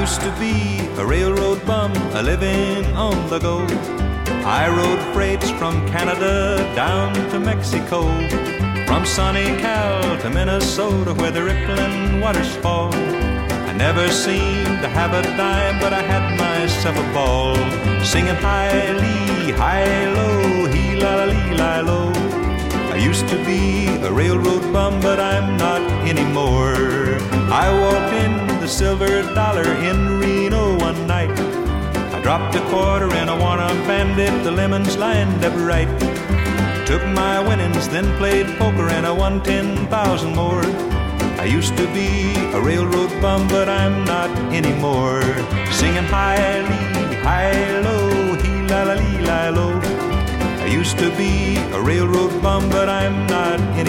used to be a railroad bum, a living on the go. I rode freights from Canada down to Mexico, from sunny Cal to Minnesota where the rippling waters fall. I never seemed to have a dime, but I had myself a ball, singing high-lee, high-low, hee-la-la-lee-la-low. I used to be a railroad bum, but I'm not anymore. I walked in the Silver Dollar in Reno one night. I dropped a quarter in a one-arm bandit, the lemons lined up right. Took my winnings, then played poker, and I won 10,000 more. I used to be a railroad bum, but I'm not anymore. Singing high-lee, high-low, hee-la-la-lee-la-low. I used to be a railroad bum, but I'm not anymore.